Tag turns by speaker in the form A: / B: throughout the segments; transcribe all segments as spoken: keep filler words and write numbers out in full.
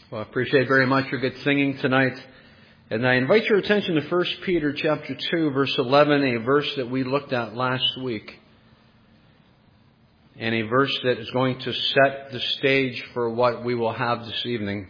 A: Well, I appreciate very much your good singing tonight. And I invite your attention to First Peter chapter two, verse eleven, a verse that we looked at last week. And a verse that is going to set the stage for what we will have this evening.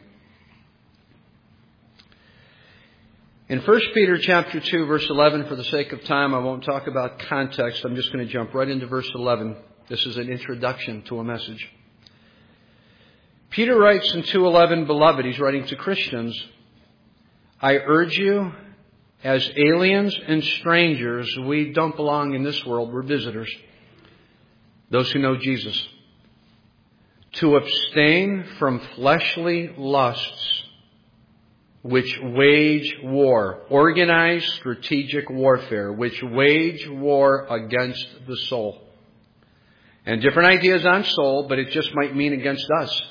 A: In First Peter chapter two, verse eleven, for the sake of time, I won't talk about context. I'm just going to jump right into verse eleven. This is an introduction to a message. Peter writes in two eleven, Beloved, he's writing to Christians, I urge you, as aliens and strangers, we don't belong in this world, we're visitors, those who know Jesus, to abstain from fleshly lusts which wage war, organized strategic warfare, which wage war against the soul. And different ideas on soul, but it just might mean against us.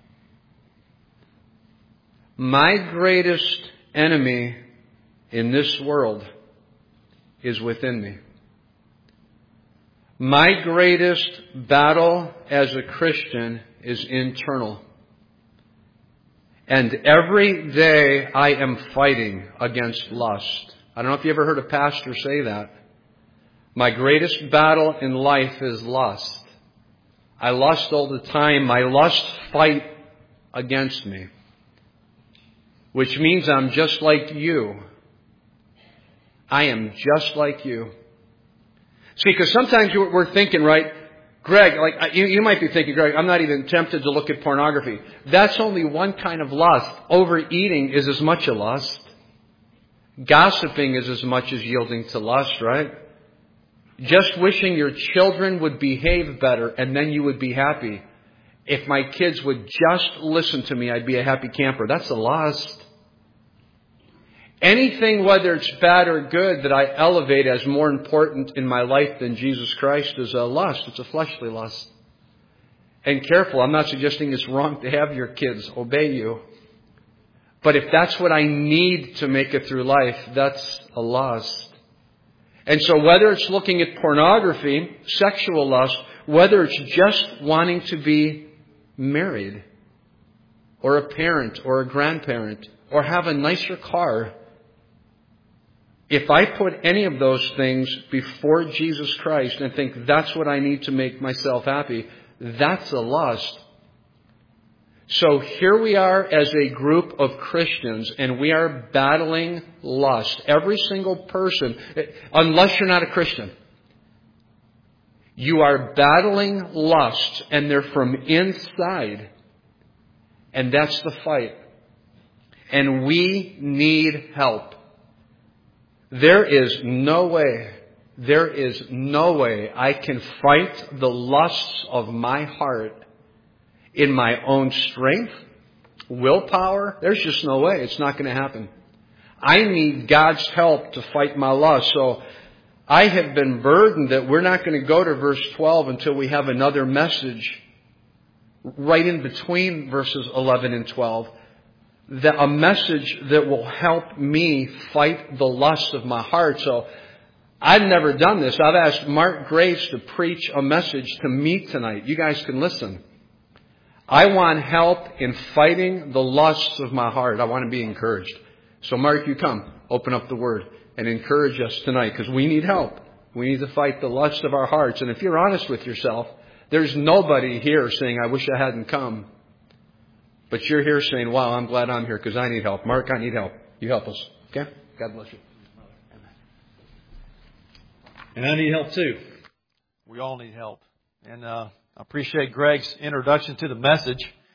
A: My greatest enemy in this world is within me. My greatest battle as a Christian is internal. And every day I am fighting against lust. I don't know if you ever heard a pastor say that. My greatest battle in life is lust. I lust all the time. My lust fight against me. Which means I'm just like you. I am just like you. See, because sometimes we're thinking, right, Greg, like you, you might be thinking, Greg, I'm not even tempted to look at pornography. That's only one kind of lust. Overeating is as much a lust. Gossiping is as much as yielding to lust, right? Just wishing your children would behave better and then you would be happy. If my kids would just listen to me, I'd be a happy camper. That's a lust. Anything, whether it's bad or good, that I elevate as more important in my life than Jesus Christ is a lust. It's a fleshly lust. And careful, I'm not suggesting it's wrong to have your kids obey you. But if that's what I need to make it through life, that's a lust. And so whether it's looking at pornography, sexual lust, whether it's just wanting to be married, or a parent, or a grandparent, or have a nicer car, if I put any of those things before Jesus Christ and think that's what I need to make myself happy, that's a lust. So here we are as a group of Christians, and we are battling lust. Every single person, unless you're not a Christian, you are battling lust, and they're from inside. And that's the fight. And we need help. There is no way, there is no way I can fight the lusts of my heart in my own strength, willpower. There's just no way. It's not going to happen. I need God's help to fight my lust. So I have been burdened that we're not going to go to verse twelve until we have another message right in between verses eleven and twelve. That a message that will help me fight the lust of my heart. So I've never done this. I've asked Mark Graves to preach a message to me tonight. You guys can listen. I want help in fighting the lusts of my heart. I want to be encouraged. So Mark, you come, open up the Word and encourage us tonight, because we need help. We need to fight the lust of our hearts. And if you're honest with yourself, there's nobody here saying, I wish I hadn't come. But you're here saying, wow, I'm glad I'm here because I need help. Mark, I need help. You help us. Okay? God bless you.
B: And I need help too. We all need help. And uh, I appreciate Greg's introduction to the message.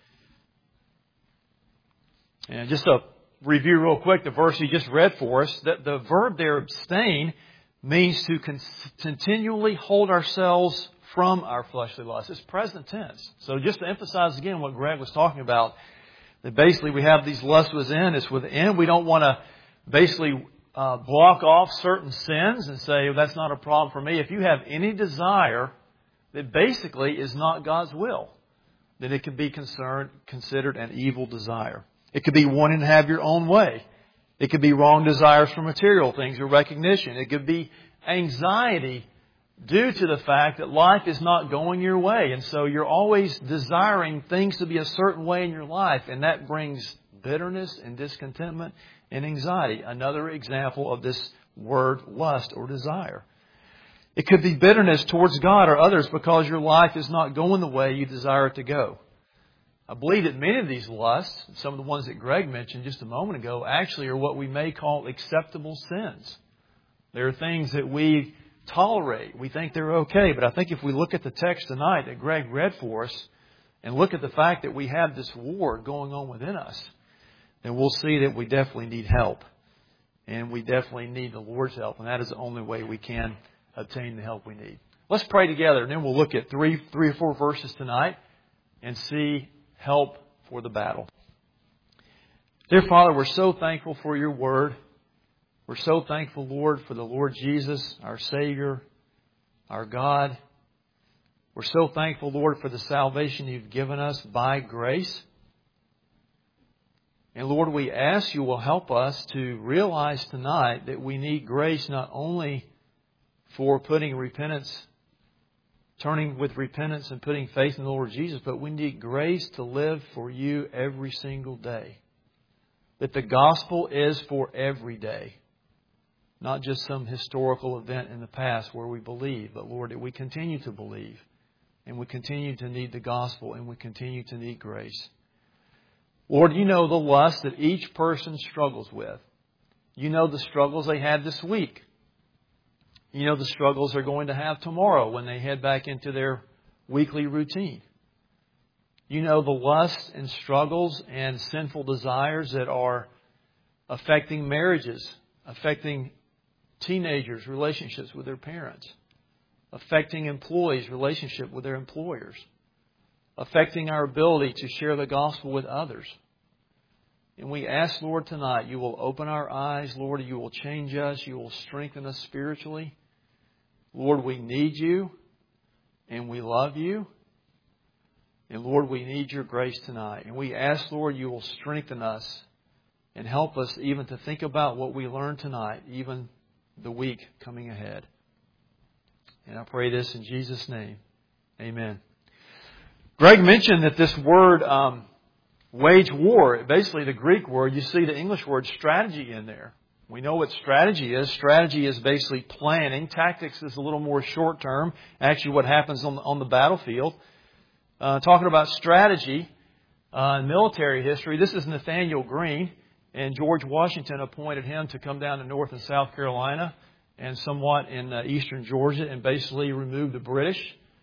B: And just to review real quick the verse he just read for us, that the verb there, abstain, means to con- continually hold ourselves from our fleshly lusts. It's present tense. So just to emphasize again what Greg was talking about, that basically we have these lusts within. It's within. We don't want to basically uh, block off certain sins and say, well, that's not a problem for me. If you have any desire that basically is not God's will, then it can be concerned, considered an evil desire. It could be wanting to have your own way. It could be wrong desires for material things or recognition. It could be anxiety due to the fact that life is not going your way. And so you're always desiring things to be a certain way in your life. And that brings bitterness and discontentment and anxiety. Another example of this word lust or desire. It could be bitterness towards God or others because your life is not going the way you desire it to go. I believe that many of these lusts, some of the ones that Greg mentioned just a moment ago, actually are what we may call acceptable sins. There are things that we tolerate. We think they're okay. But I think if we look at the text tonight that Greg read for us and look at the fact that we have this war going on within us, then we'll see that we definitely need help. And we definitely need the Lord's help. And that is the only way we can obtain the help we need. Let's pray together, and then we'll look at three, three or four verses tonight and see help for the battle. Dear Father, we're so thankful for your word. We're so thankful, Lord, for the Lord Jesus, our Savior, our God. We're so thankful, Lord, for the salvation you've given us by grace. And Lord, we ask you will help us to realize tonight that we need grace not only for putting repentance, turning with repentance and putting faith in the Lord Jesus, but we need grace to live for you every single day. That the gospel is for every day. Not just some historical event in the past where we believe, but Lord, that we continue to believe. And we continue to need the gospel, and we continue to need grace. Lord, you know the lust that each person struggles with. You know the struggles they had this week. You know the struggles they're going to have tomorrow when they head back into their weekly routine. You know the lusts and struggles and sinful desires that are affecting marriages, affecting teenagers' relationships with their parents, affecting employees' relationship with their employers, affecting our ability to share the gospel with others. And we ask, Lord, tonight, you will open our eyes. Lord, you will change us. You will strengthen us spiritually. Lord, we need you and we love you. And Lord, we need your grace tonight. And we ask, Lord, you will strengthen us and help us even to think about what we learned tonight, even the week coming ahead. And I pray this in Jesus' name. Amen. Greg mentioned that this word, um, wage war, basically the Greek word, you see the English word strategy in there. We know what strategy is. Strategy is basically planning. Tactics is a little more short term. Actually, what happens on the, on the battlefield. Uh, talking about strategy uh, in military history, this is Nathaniel Greene, and George Washington appointed him to come down to North and South Carolina and somewhat in uh, eastern Georgia and basically remove the British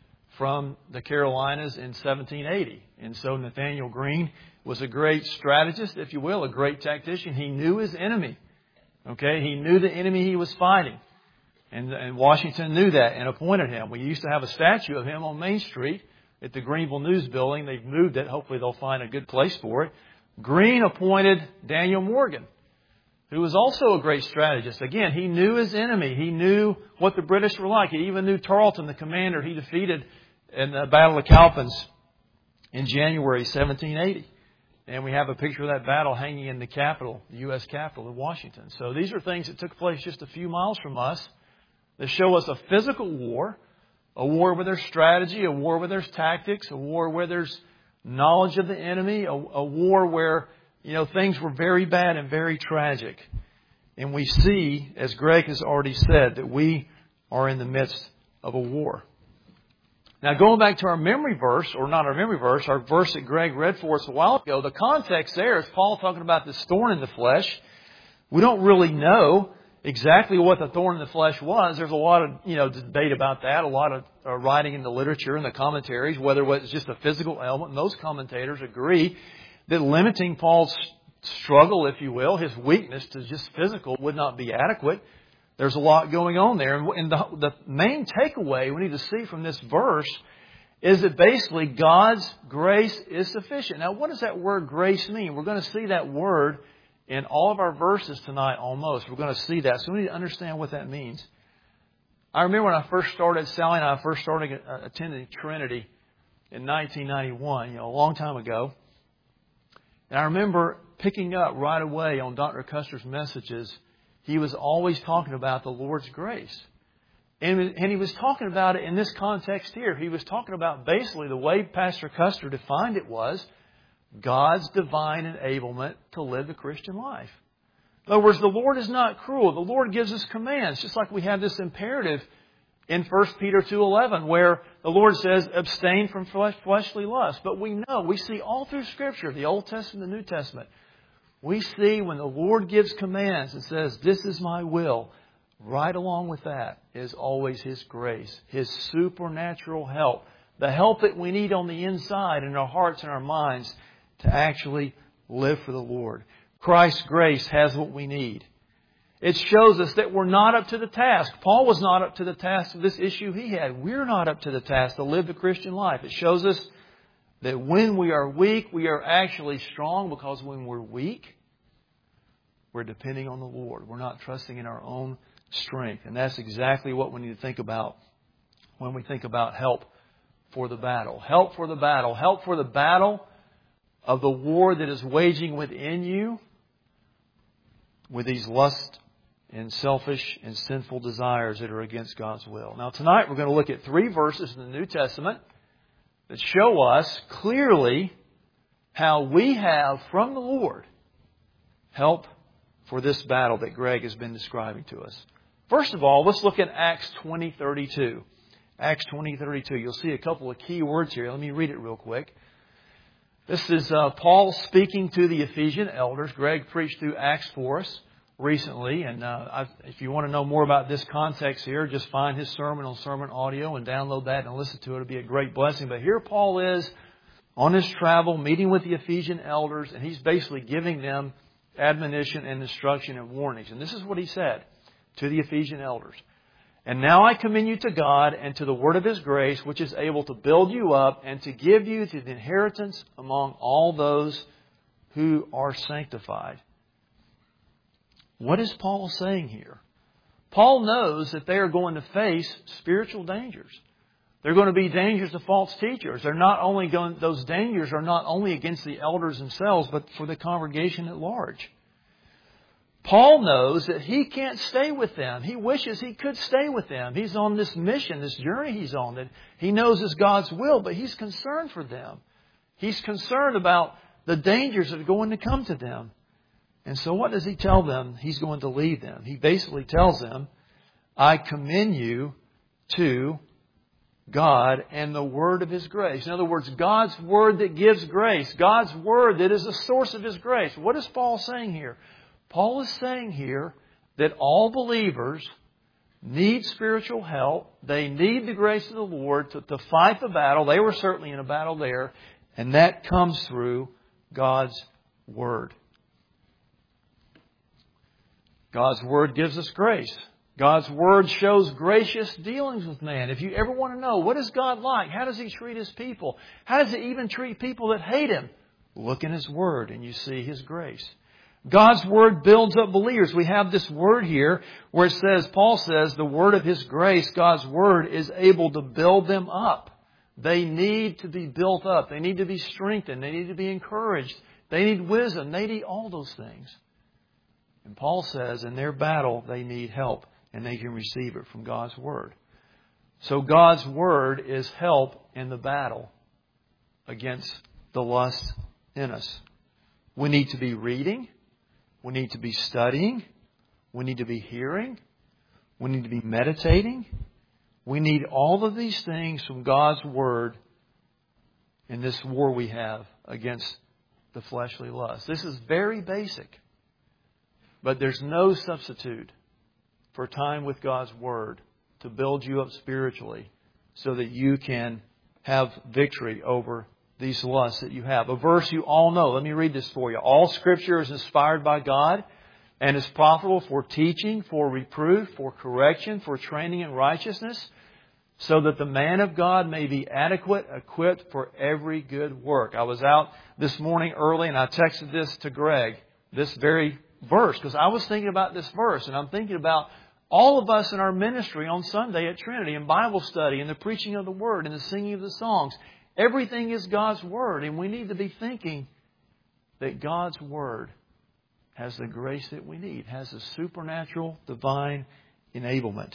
B: from the Carolinas in seventeen eighty. And so Nathaniel Greene was a great strategist, if you will, a great tactician. He knew his enemy. Okay, he knew the enemy he was fighting. And, and Washington knew that and appointed him. We used to have a statue of him on Main Street at the Greenville News Building. They've moved it. Hopefully they'll find a good place for it. Greene appointed Daniel Morgan, who was also a great strategist. Again, he knew his enemy. He knew what the British were like. He even knew Tarleton, the commander he defeated in the Battle of Cowpens in January seventeen eighty. And we have a picture of that battle hanging in the Capitol, the U S Capitol in Washington. So these are things that took place just a few miles from us that show us a physical war, a war where there's strategy, a war where there's tactics, a war where there's knowledge of the enemy, a, a war where, you know, things were very bad and very tragic. And we see, as Greg has already said, that we are in the midst of a war. Now, going back to our memory verse, or not our memory verse, our verse that Greg read for us a while ago, the context there is Paul talking about this thorn in the flesh. We don't really know exactly what the thorn in the flesh was. There's a lot of, you know, debate about that, a lot of uh, writing in the literature and the commentaries, whether it was just a physical ailment. And those commentators agree that limiting Paul's struggle, if you will, his weakness to just physical would not be adequate. There's a lot going on there. And the, the main takeaway we need to see from this verse is that basically God's grace is sufficient. Now, what does that word grace mean? We're going to see that word in all of our verses tonight almost. We're going to see that. So we need to understand what that means. I remember when I first started, Sally and I first started attending Trinity in nineteen ninety-one, you know, a long time ago. And I remember picking up right away on Doctor Custer's messages. He was always talking about the Lord's grace. And, and he was talking about it in this context here. He was talking about basically the way Pastor Custer defined it was God's divine enablement to live the Christian life. In other words, the Lord is not cruel. The Lord gives us commands, just like we have this imperative in First Peter two eleven, where the Lord says, abstain from flesh, fleshly lust. But we know, we see all through Scripture, the Old Testament and the New Testament, we see when the Lord gives commands and says, this is my will, right along with that is always His grace, His supernatural help, the help that we need on the inside in our hearts and our minds to actually live for the Lord. Christ's grace has what we need. It shows us that we're not up to the task. Paul was not up to the task of this issue he had. We're not up to the task to live the Christian life. It shows us that when we are weak, we are actually strong, because when we're weak, we're depending on the Lord. We're not trusting in our own strength. And that's exactly what we need to think about when we think about help for the battle. Help for the battle. Help for the battle of the war that is waging within you with these lust and selfish and sinful desires that are against God's will. Now tonight we're going to look at three verses in the New Testament that show us clearly how we have from the Lord help for this battle that Greg has been describing to us. First of all, let's look at Acts twenty thirty-two. Acts twenty thirty-two. You'll see a couple of key words here. Let me read it real quick. This is uh, Paul speaking to the Ephesian elders. Greg preached through Acts for us recently. And uh, I, if you want to know more about this context here, just find his sermon on Sermon Audio and download that and listen to it. It'll be a great blessing. But here Paul is on his travel, meeting with the Ephesian elders, and he's basically giving them admonition and instruction and warnings. And this is what he said to the Ephesian elders. And now I commend you to God and to the word of His grace, which is able to build you up and to give you the inheritance among all those who are sanctified. What is Paul saying here? Paul knows that they are going to face spiritual dangers. They're going to be dangers of false teachers. They're not only going, those dangers are not only against the elders themselves, but for the congregation at large. Paul knows that he can't stay with them. He wishes he could stay with them. He's on this mission, this journey he's on that he knows is God's will, but he's concerned for them. He's concerned about the dangers that are going to come to them. And so what does he tell them? He's going to lead them. He basically tells them, I commend you to God and the word of His grace. In other words, God's word that gives grace. God's word that is the source of His grace. What is Paul saying here? Paul is saying here that all believers need spiritual help. They need the grace of the Lord to, to fight the battle. They were certainly in a battle there. And that comes through God's Word. God's Word gives us grace. God's Word shows gracious dealings with man. If you ever want to know, what is God like? How does He treat His people? How does He even treat people that hate Him? Look in His Word and you see His grace. God's Word builds up believers. We have this word here where it says, Paul says, the word of His grace, God's Word, is able to build them up. They need to be built up. They need to be strengthened. They need to be encouraged. They need wisdom. They need all those things. And Paul says in their battle, they need help and they can receive it from God's Word. So God's Word is help in the battle against the lust in us. We need to be reading. We need to be studying. We need to be hearing. We need to be meditating. We need all of these things from God's Word in this war we have against the fleshly lust. This is very basic. But there's no substitute for time with God's Word to build you up spiritually so that you can have victory over these lusts that you have. A verse you all know. Let me read this for you. All Scripture is inspired by God and is profitable for teaching, for reproof, for correction, for training in righteousness, so that the man of God may be adequate, equipped for every good work. I was out this morning early and I texted this to Greg, this very verse, because I was thinking about this verse, and I'm thinking about all of us in our ministry on Sunday at Trinity, in Bible study, in the preaching of the Word, in the singing of the songs. Everything is God's Word, and we need to be thinking that God's Word has the grace that we need, has the supernatural, divine enablement.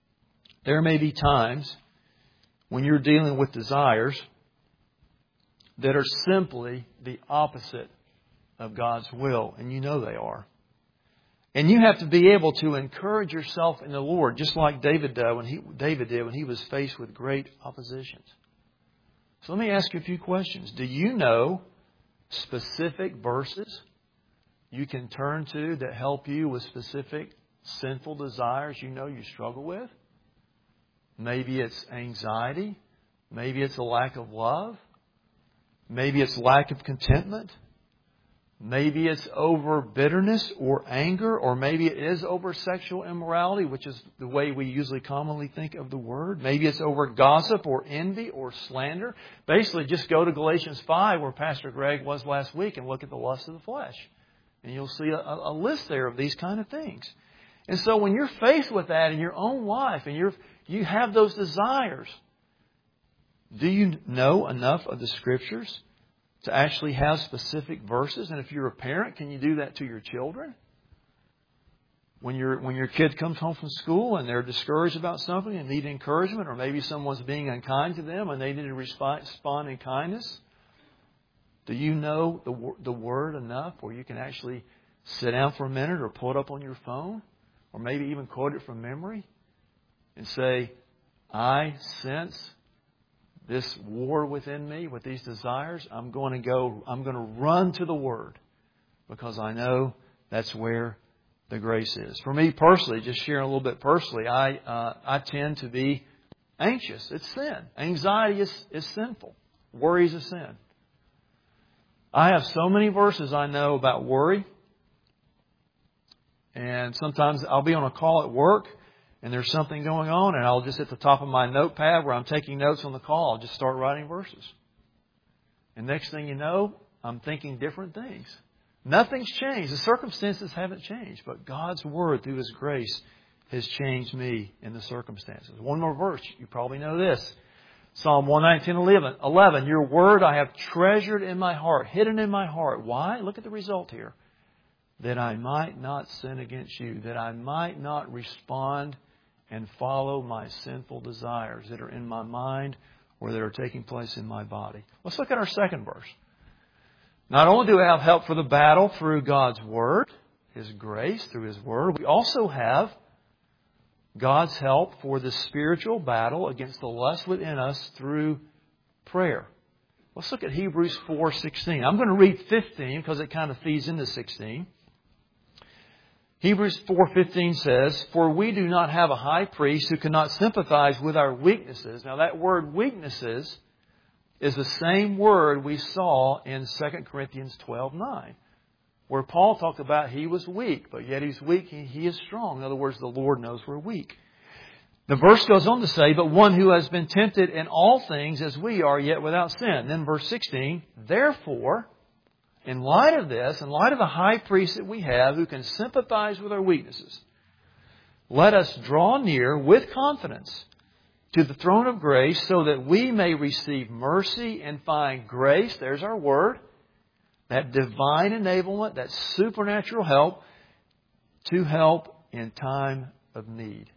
B: There may be times when you're dealing with desires that are simply the opposite of God's will, and you know they are. And you have to be able to encourage yourself in the Lord, just like David did when he, David did when he was faced with great oppositions. So let me ask you a few questions. Do you know specific verses you can turn to that help you with specific sinful desires you know you struggle with? Maybe it's anxiety. Maybe it's a lack of love. Maybe it's lack of contentment. Maybe it's over bitterness or anger, or maybe it is over sexual immorality, which is the way we usually commonly think of the word. Maybe it's over gossip or envy or slander. Basically, just go to Galatians five, where Pastor Greg was last week, and look at the lust of the flesh. And you'll see a, a list there of these kind of things. And so when you're faced with that in your own life, and you're, you have those desires, do you know enough of the Scriptures to actually have specific verses? And if you're a parent, can you do that to your children? When your when your kid comes home from school and they're discouraged about something and need encouragement, or maybe someone's being unkind to them and they need to respond in kindness, do you know the the Word enough where you can actually sit down for a minute or pull it up on your phone, or maybe even quote it from memory and say, I sense this war within me with these desires. I'm going to go, I'm going to run to the Word, because I know that's where the grace is. For me personally, just sharing a little bit personally, I uh, I tend to be anxious. It's sin. Anxiety is, is sinful. Worry is a sin. I have so many verses I know about worry. And sometimes I'll be on a call at work and there's something going on, and I'll just at the top of my notepad where I'm taking notes on the call, I'll just start writing verses. And next thing you know, I'm thinking different things. Nothing's changed. The circumstances haven't changed, but God's Word through His grace has changed me in the circumstances. One more verse. You probably know this. Psalm one nineteen, eleven. Your Word I have treasured in my heart, hidden in my heart. Why? Look at the result here. That I might not sin against you, that I might not respond and follow my sinful desires that are in my mind or that are taking place in my body. Let's look at our second verse. Not only do we have help for the battle through God's Word, His grace through His Word, we also have God's help for the spiritual battle against the lust within us through prayer. Let's look at Hebrews four sixteen. I'm going to read fifteen because it kind of feeds into sixteen. Hebrews four fifteen says, For we do not have a high priest who cannot sympathize with our weaknesses. Now that word weaknesses is the same word we saw in Second Corinthians twelve nine, where Paul talked about he was weak, but yet he's weak, he, he is strong. In other words, the Lord knows we're weak. The verse goes on to say, But one who has been tempted in all things as we are, yet without sin. Then verse sixteen, Therefore, in light of this, in light of the high priest that we have who can sympathize with our weaknesses, let us draw near with confidence to the throne of grace so that we may receive mercy and find grace. There's our word. That divine enablement, that supernatural help to help in time of need.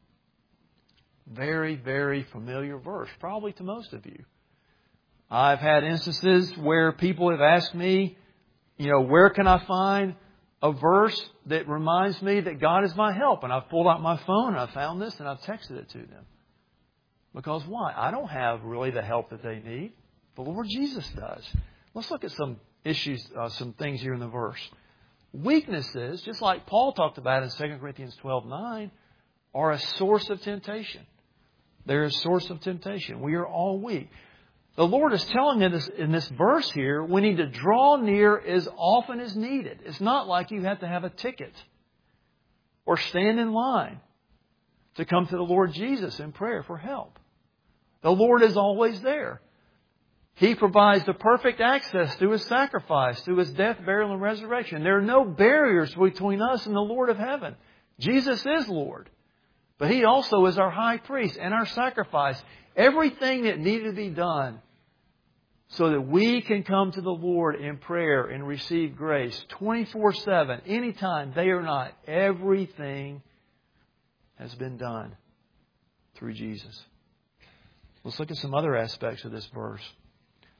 B: Very, very familiar verse, probably to most of you. I've had instances where people have asked me, you know, where can I find a verse that reminds me that God is my help? And I've pulled out my phone and I've found this and I've texted it to them. Because why? I don't have really the help that they need. The Lord Jesus does. Let's look at some issues, uh, some things here in the verse. Weaknesses, just like Paul talked about in Second Corinthians twelve nine, are a source of temptation. They're a source of temptation. We are all weak. The Lord is telling us in this verse here, we need to draw near as often as needed. It's not like you have to have a ticket or stand in line to come to the Lord Jesus in prayer for help. The Lord is always there. He provides the perfect access through His sacrifice, through His death, burial, and resurrection. There are no barriers between us and the Lord of heaven. Jesus is Lord. But He also is our high priest and our sacrifice. Everything that needed to be done so that we can come to the Lord in prayer and receive grace twenty-four seven, anytime, day or night. Everything has been done through Jesus. Let's look at some other aspects of this verse.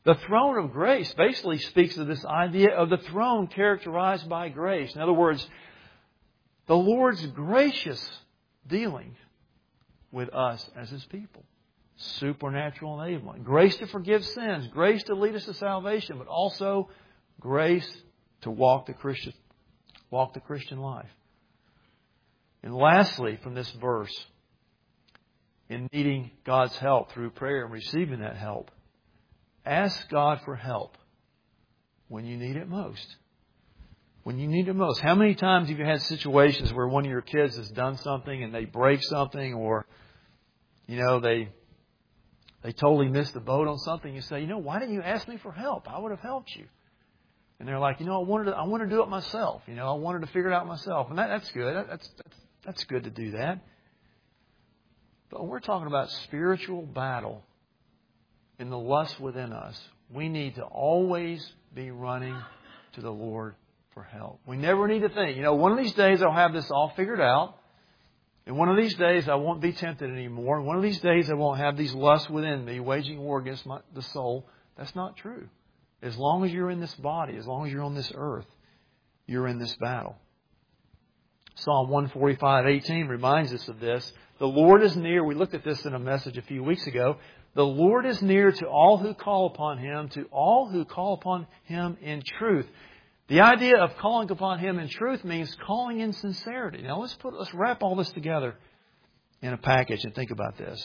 B: The throne of grace basically speaks of this idea of the throne characterized by grace. In other words, the Lord's gracious dealing with us as His people. Supernatural enablement. Grace to forgive sins. Grace to lead us to salvation. But also grace to walk the Christian, walk the Christian life. And lastly, from this verse, in needing God's help through prayer and receiving that help, ask God for help when you need it most. When you need it most. How many times have you had situations where one of your kids has done something and they break something, or, you know, they they totally missed the boat on something? You say, you know, why didn't you ask me for help? I would have helped you. And they're like, you know, I wanted to, I wanted to do it myself. You know, I wanted to figure it out myself. And that, that's good. That's, that's that's good to do that. But when we're talking about spiritual battle in the lust within us, we need to always be running to the Lord for help. We never need to think, you know, one of these days I'll have this all figured out. And one of these days I won't be tempted anymore. One of these days I won't have these lusts within me waging war against my, the soul. That's not true. As long as you're in this body, as long as you're on this earth, you're in this battle. Psalm one forty-five eighteen reminds us of this. The Lord is near. We looked at this in a message a few weeks ago. The Lord is near to all who call upon Him, to all who call upon Him in truth. The idea of calling upon Him in truth means calling in sincerity. Now let's put let's wrap all this together in a package and think about this.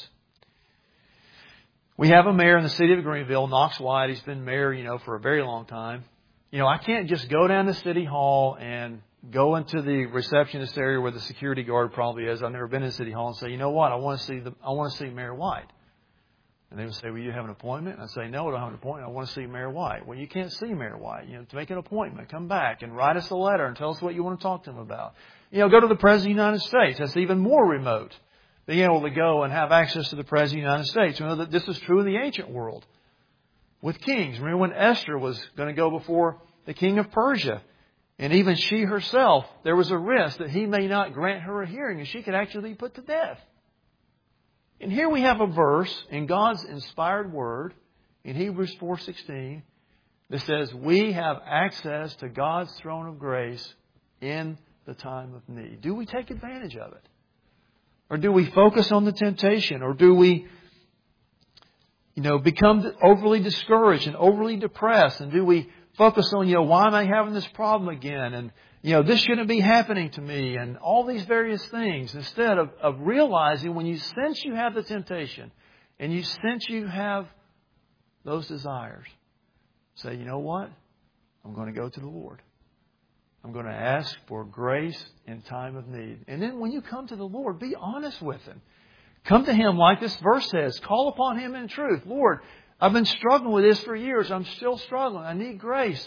B: We have a mayor in the city of Greenville, Knox White. He's been mayor, you know, for a very long time. You know, I can't just go down to City Hall and go into the receptionist area where the security guard probably is. I've never been in City Hall, and say, you know what, I want to see the I want to see Mayor White. And they would say, well, you have an appointment? And I say, no, I don't have an appointment. I want to see Mayor White. Well, you can't see Mayor White. You know, to make an appointment, come back and write us a letter and tell us what you want to talk to him about. You know, go to the President of the United States. That's even more remote. Being able to go and have access to the President of the United States. You know that this was true in the ancient world with kings. Remember when Esther was going to go before the king of Persia? And even she herself, there was a risk that he may not grant her a hearing and she could actually be put to death. And here we have a verse in God's inspired word in Hebrews four sixteen that says we have access to God's throne of grace in the time of need. Do we take advantage of it? Or do we focus on the temptation? Or do we, you know, become overly discouraged and overly depressed? And do we focus on, you know, why am I having this problem again? And, you know, this shouldn't be happening to me. And all these various things. Instead of, of realizing when you sense you have the temptation and you sense you have those desires, say, you know what? I'm going to go to the Lord. I'm going to ask for grace in time of need. And then when you come to the Lord, be honest with Him. Come to Him like this verse says. Call upon Him in truth. Lord, I've been struggling with this for years. I'm still struggling. I need grace.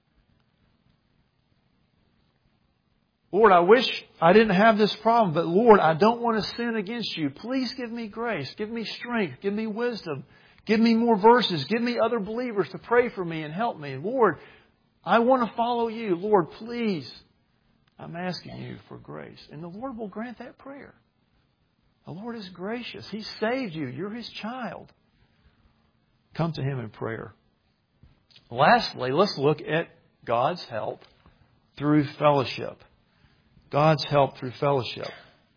B: Lord, I wish I didn't have this problem, but Lord, I don't want to sin against You. Please give me grace. Give me strength. Give me wisdom. Give me more verses. Give me other believers to pray for me and help me. Lord, I want to follow You. Lord, please, I'm asking You for grace. And the Lord will grant that prayer. The Lord is gracious. He saved you. You're His child. Come to Him in prayer. Lastly, let's look at God's help through fellowship. God's help through fellowship.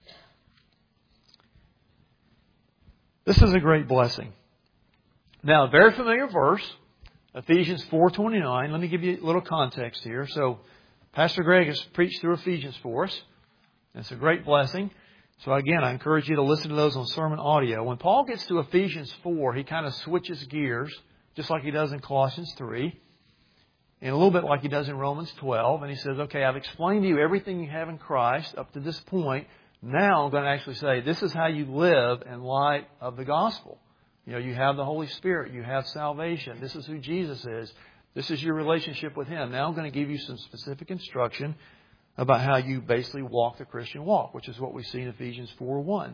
B: This is a great blessing. Now, a very familiar verse, Ephesians four twenty-nine. Let me give you a little context here. So, Pastor Greg has preached through Ephesians for us. It's a great blessing. So again, I encourage you to listen to those on sermon audio. When Paul gets to Ephesians four, he kind of switches gears, just like he does in Colossians three, and a little bit like he does in Romans twelve. And he says, okay, I've explained to you everything you have in Christ up to this point. Now I'm going to actually say, this is how you live in light of the gospel. You know, you have the Holy Spirit. You have salvation. This is who Jesus is. This is your relationship with Him. Now I'm going to give you some specific instruction about how you basically walk the Christian walk, which is what we see in Ephesians four one.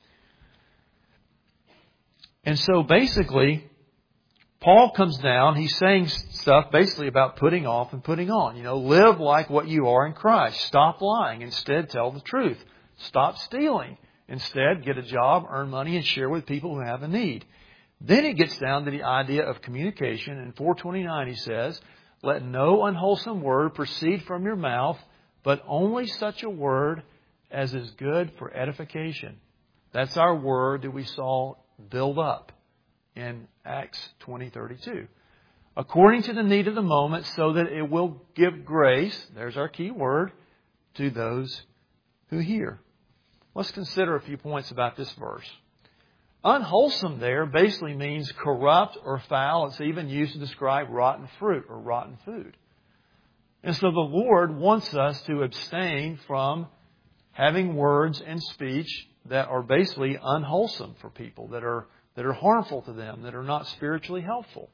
B: And so basically, Paul comes down, he's saying stuff basically about putting off and putting on. You know, live like what you are in Christ. Stop lying. Instead, tell the truth. Stop stealing. Instead, get a job, earn money, and share with people who have a need. Then it gets down to the idea of communication. In four twenty-nine he says, let no unwholesome word proceed from your mouth, but only such a word as is good for edification. That's our word that we saw build up in Acts twenty thirty-two. According to the need of the moment, so that it will give grace, there's our key word, to those who hear. Let's consider a few points about this verse. Unwholesome there basically means corrupt or foul. It's even used to describe rotten fruit or rotten food. And so the Lord wants us to abstain from having words and speech that are basically unwholesome for people, that are, that are harmful to them, that are not spiritually helpful.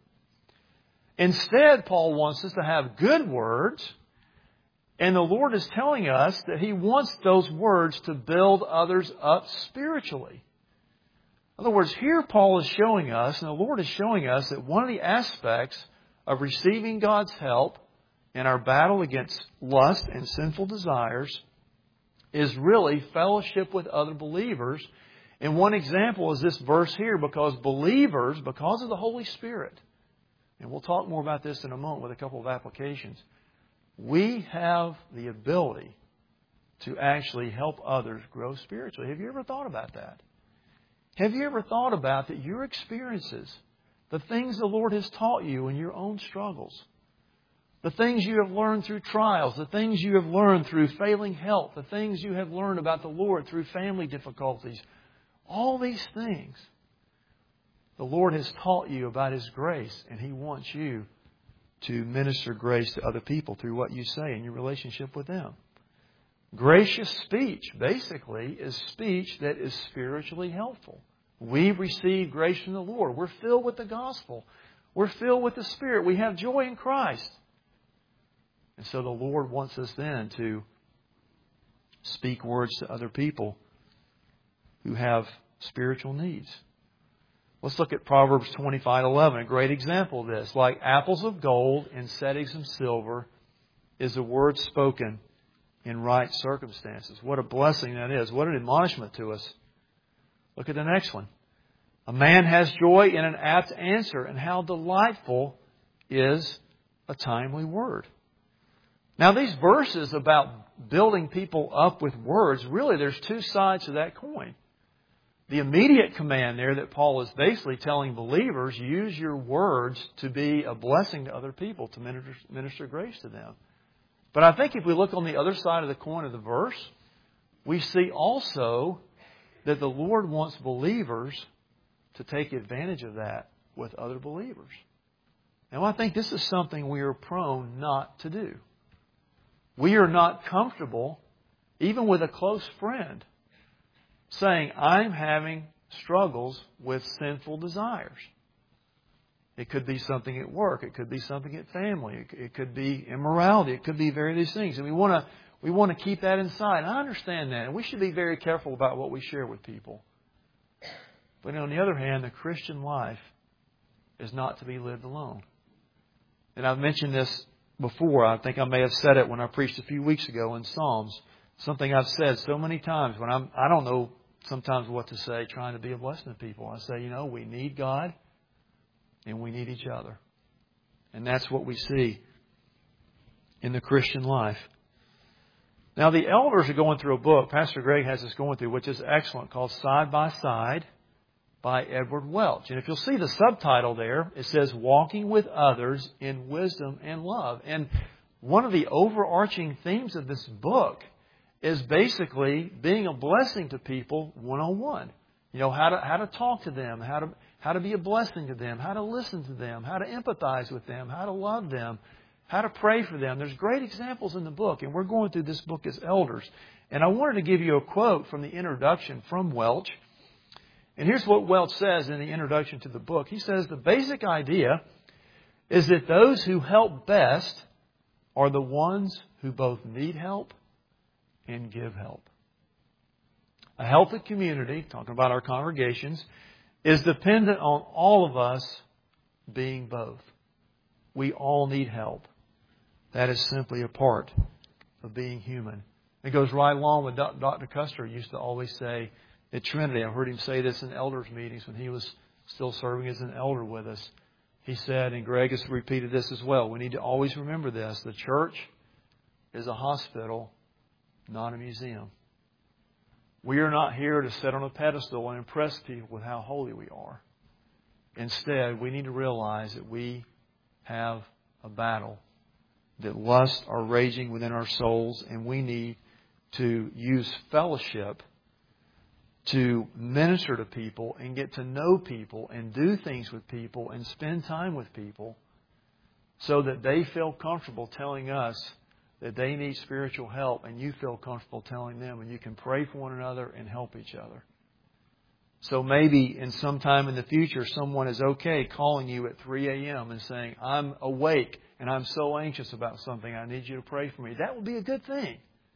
B: Instead, Paul wants us to have good words, and the Lord is telling us that He wants those words to build others up spiritually. In other words, here Paul is showing us, and the Lord is showing us, that one of the aspects of receiving God's help in our battle against lust and sinful desires is really fellowship with other believers. And one example is this verse here, because believers, because of the Holy Spirit, and we'll talk more about this in a moment with a couple of applications, we have the ability to actually help others grow spiritually. Have you ever thought about that? Have you ever thought about that your experiences, the things the Lord has taught you in your own struggles, the things you have learned through trials, the things you have learned through failing health, the things you have learned about the Lord through family difficulties, all these things, the Lord has taught you about His grace, and He wants you to minister grace to other people through what you say in your relationship with them. Gracious speech, basically, is speech that is spiritually helpful. We receive grace from the Lord. We're filled with the gospel. We're filled with the Spirit. We have joy in Christ. And so the Lord wants us then to speak words to other people who have spiritual needs. Let's look at Proverbs twenty-five eleven, a great example of this. Like apples of gold in settings of silver is a word spoken in right circumstances. What a blessing that is. What an admonishment to us. Look at the next one. A man has joy in an apt answer, and how delightful is a timely word. Now, these verses about building people up with words, really there's two sides to that coin. The immediate command there that Paul is basically telling believers, use your words to be a blessing to other people, to minister, minister grace to them. But I think if we look on the other side of the coin of the verse, we see also that the Lord wants believers to take advantage of that with other believers. Now, I think this is something we are prone not to do. We are not comfortable, even with a close friend, saying, I'm having struggles with sinful desires. It could be something at work. It could be something at family. It could be immorality. It could be various things. And we want to we want to keep that inside. I understand that. And we should be very careful about what we share with people. But on the other hand, the Christian life is not to be lived alone. And I've mentioned this before. I think I may have said it when I preached a few weeks ago in Psalms. Something I've said so many times when I'm, I don't know sometimes what to say, trying to be a blessing to people. I say, you know, we need God. And we need each other. And that's what we see in the Christian life. Now, the elders are going through a book, Pastor Greg has us going through, which is excellent, called Side by Side by Edward Welch. And if you'll see the subtitle there, it says, Walking with Others in Wisdom and Love. And one of the overarching themes of this book is basically being a blessing to people one-on-one. You know, how to, how to talk to them, how to... How to be a blessing to them, how to listen to them, how to empathize with them, how to love them, how to pray for them. There's great examples in the book, and we're going through this book as elders. And I wanted to give you a quote from the introduction from Welch. And here's what Welch says in the introduction to the book. He says, the basic idea is that those who help best are the ones who both need help and give help. A healthy community, talking about our congregations, is dependent on all of us being both. We all need help. That is simply a part of being human. It goes right along with Doctor Custer used to always say at Trinity. I've heard him say this in elders' meetings when he was still serving as an elder with us. He said, and Greg has repeated this as well, we need to always remember this. The church is a hospital, not a museum. We are not here to sit on a pedestal and impress people with how holy we are. Instead, we need to realize that we have a battle, that lusts are raging within our souls, and we need to use fellowship to minister to people and get to know people and do things with people and spend time with people so that they feel comfortable telling us that they need spiritual help, and you feel comfortable telling them, and you can pray for one another and help each other. So maybe in some time in the future, someone is okay calling you at three a.m. and saying, I'm awake and I'm so anxious about something, I need you to pray for me. That would be a good thing.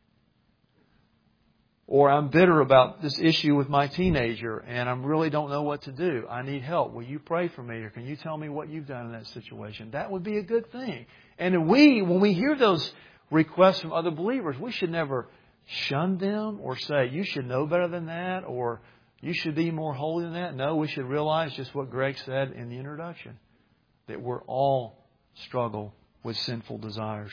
B: Or I'm bitter about this issue with my teenager and I really don't know what to do. I need help. Will you pray for me? Or can you tell me what you've done in that situation? That would be a good thing. And we, when we hear those requests from other believers, we should never shun them or say, you should know better than that, or you should be more holy than that. No, we should realize just what Greg said in the introduction, that we're all struggle with sinful desires.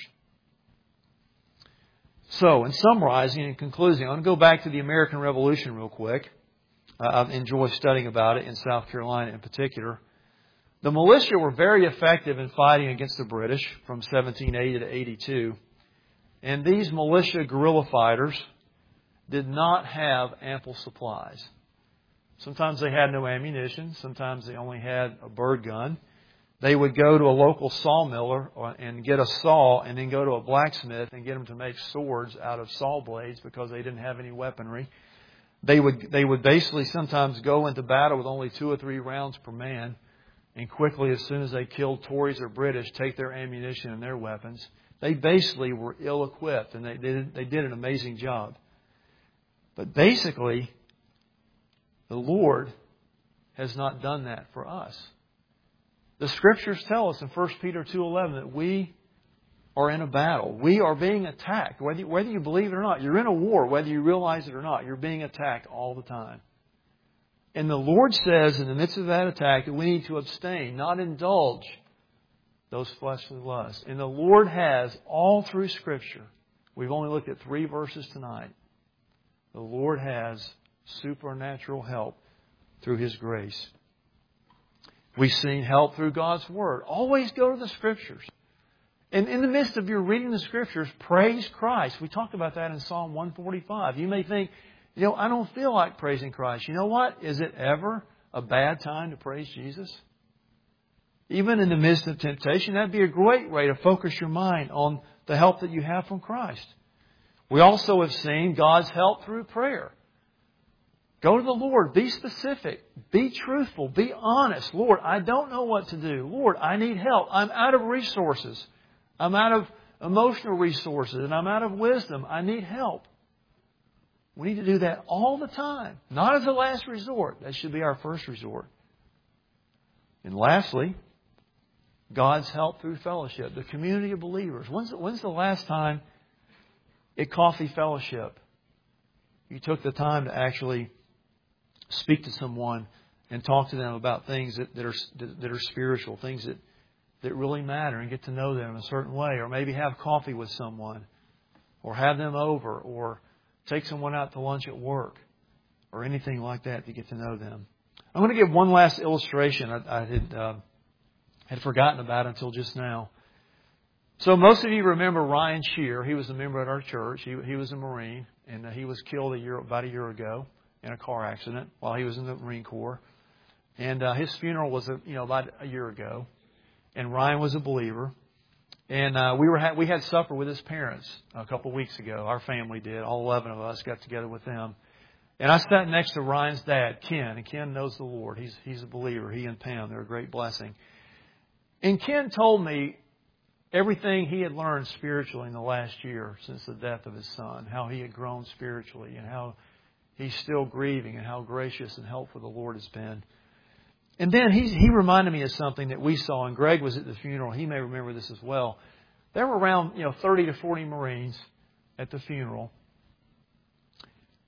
B: So, in summarizing and concluding, I'm going to go back to the American Revolution real quick. Uh, I enjoy studying about it in South Carolina in particular. The militia were very effective in fighting against the British from seventeen eighty to eighty-two. And these militia guerrilla fighters did not have ample supplies. Sometimes they had no ammunition. Sometimes they only had a bird gun. They would go to a local sawmiller and get a saw and then go to a blacksmith and get them to make swords out of saw blades because they didn't have any weaponry. They would, they would basically sometimes go into battle with only two or three rounds per man, and quickly, as soon as they killed Tories or British, take their ammunition and their weapons. They basically were ill-equipped, and they did, they did an amazing job. But basically, the Lord has not done that for us. The Scriptures tell us in First Peter two eleven that we are in a battle. We are being attacked. Whether you, whether you believe it or not, you're in a war, whether you realize it or not. You're being attacked all the time. And the Lord says in the midst of that attack that we need to abstain, not indulge those fleshly lusts. And the Lord has, all through Scripture, we've only looked at three verses tonight, the Lord has supernatural help through His grace. We've seen help through God's Word. Always go to the Scriptures. And in the midst of your reading the Scriptures, praise Christ. We talked about that in Psalm one forty-five. You may think, you know, I don't feel like praising Christ. You know what? Is it ever a bad time to praise Jesus? Even in the midst of temptation, that'd be a great way to focus your mind on the help that you have from Christ. We also have seen God's help through prayer. Go to the Lord. Be specific. Be truthful. Be honest. Lord, I don't know what to do. Lord, I need help. I'm out of resources. I'm out of emotional resources, and I'm out of wisdom. I need help. We need to do that all the time. Not as a last resort. That should be our first resort. And lastly, God's help through fellowship. The community of believers. When's, when's the last time at Coffee Fellowship you took the time to actually speak to someone and talk to them about things that, that are that are spiritual, things that, that really matter, and get to know them in a certain way? Or maybe have coffee with someone, or have them over, or take someone out to lunch at work, or anything like that to get to know them. I'm going to give one last illustration I, I had uh, had forgotten about until just now. So most of you remember Ryan Shear. He was a member at our church. He, he was a Marine, and uh, he was killed a year about a year ago in a car accident while he was in the Marine Corps. And uh, his funeral was a, you know about a year ago. And Ryan was a believer. And uh, we were ha- we had supper with his parents a couple of weeks ago. Our family did. All eleven of us got together with them. And I sat next to Ryan's dad, Ken. And Ken knows the Lord. He's he's a believer. He and Pam, they're a great blessing. And Ken told me everything he had learned spiritually in the last year since the death of his son. How he had grown spiritually, and how he's still grieving, and how gracious and helpful the Lord has been. And then he, he reminded me of something that we saw, and Greg was at the funeral. He may remember this as well. There were around, you know, thirty to forty Marines at the funeral.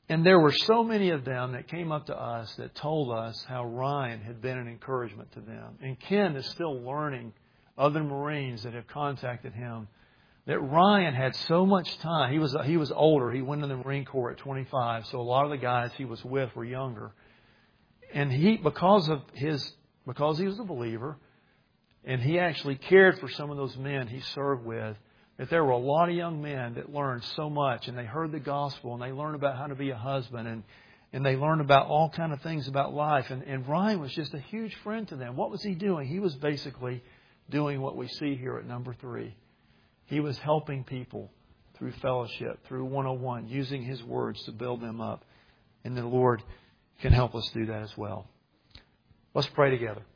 B: And there were so many of them that came up to us that told us how Ryan had been an encouragement to them. And Ken is still learning, other Marines that have contacted him, that Ryan had so much time. He was he was older. He went in the Marine Corps at twenty-five, so a lot of the guys he was with were younger. And he, because of his, because he was a believer, and he actually cared for some of those men he served with, that there were a lot of young men that learned so much, and they heard the gospel, and they learned about how to be a husband, and, and they learned about all kind of things about life. And, and Ryan was just a huge friend to them. What was he doing? He was basically doing what we see here at number three. He was helping people through fellowship, through one oh one, using his words to build them up. And the Lord can help us do that as well. Let's pray together.